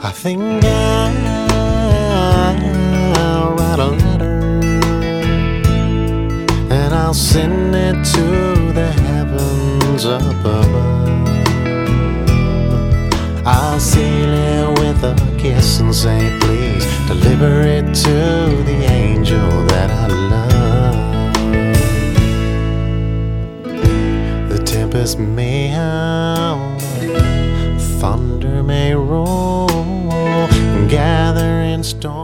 I think I'll write a letter and I'll send it to the heavens up above. I'll seal it with a kiss and say, please deliver it to the angel that I love. The tempest may howl, thunder may roll, gather in storm.